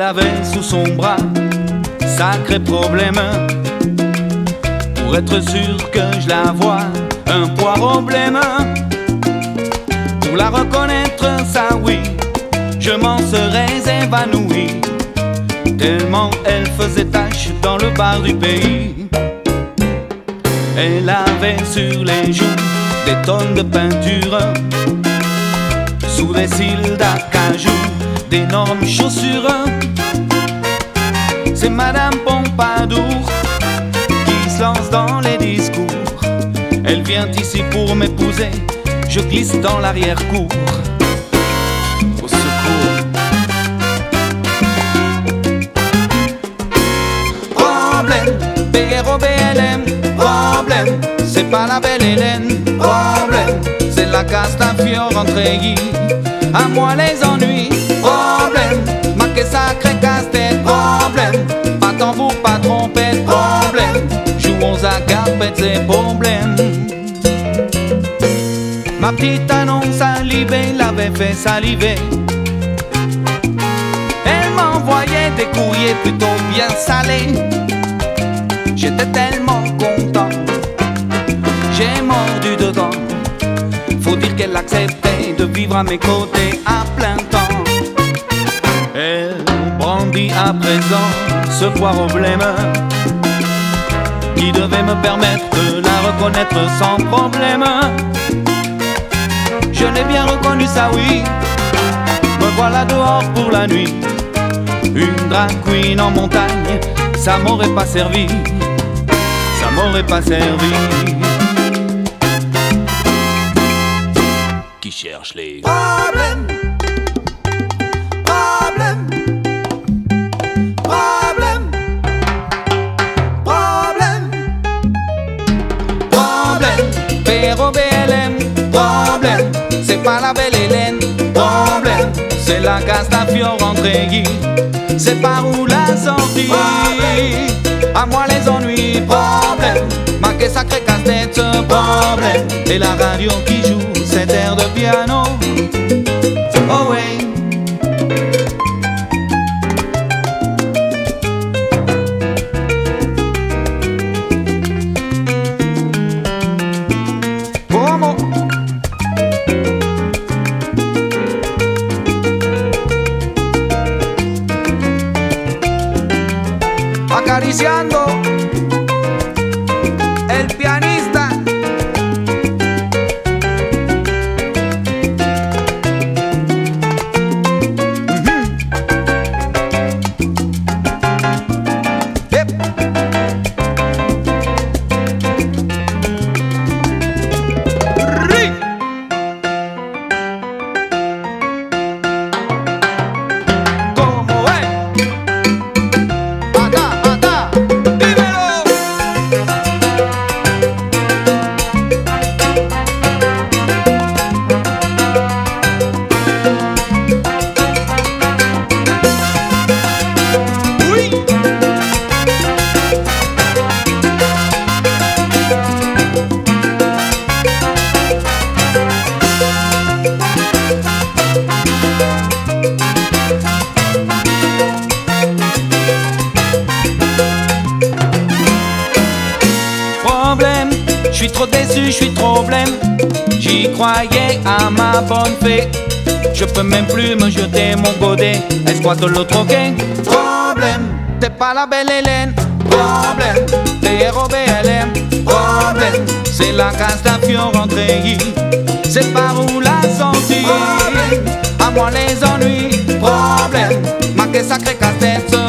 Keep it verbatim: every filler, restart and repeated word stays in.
avait sous son bras sacré problème. Pour être sûr que je la vois, un problème. Pour la reconnaître, ça oui, je m'en serais évanoui, tellement elle faisait tache dans le bar du pays. Elle avait sur les joues des tonnes de peinture, sous des cils d'acajou, d'énormes chaussures. C'est Madame Pompadour qui se lance dans les discours. Elle vient ici pour m'épouser, je glisse dans l'arrière-cour. Au secours. Problème, B R O B L M. Problème, c'est pas la belle Hélène. Problème, c'est la Castafiore Andréi. À moi les ennuis. Problème, ma caisse sacrée casse-tête. Problème, pas tambour, pas trompette. Problème, jouons à carpette, c'est problème. Ma petite annonce à Libé l'avait fait saliver. Elle m'envoyait des courriers plutôt bien salés. J'étais tellement content, j'ai mordu dedans. Faut dire qu'elle acceptait de vivre à mes côtés à plein temps. Elle brandit à présent ce problème qui devait me permettre de la reconnaître sans problème. Je l'ai bien reconnu, ça oui, me voilà dehors pour la nuit. Une drag queen en montagne, ça m'aurait pas servi, ça m'aurait pas servi. Qui cherche les problèmes, problèmes, problèmes, problèmes, problèmes, B R O B L M, problème, c'est pas la belle Hélène. Problème, c'est la Castafiore Andréi. C'est par où la sortie, à moi les ennuis. Problème, ma caisse sacrée casse-tête. Problème, et la radio qui joue cet air de piano. Oh ouais. Como acariciando el pianista. Yep. Je suis trop déçu, je suis trop blême. J'y croyais à ma bonne fée. Je peux même plus me jeter mon godet. Est-ce quoi de le troquer? Problème, t'es pas la belle Hélène. Problème, t'es R O B L M. Problème, c'est la Castafiore Andréi. C'est par où la sortie? À moi les ennuis. Problème, ma caisse sacrée casse-tête.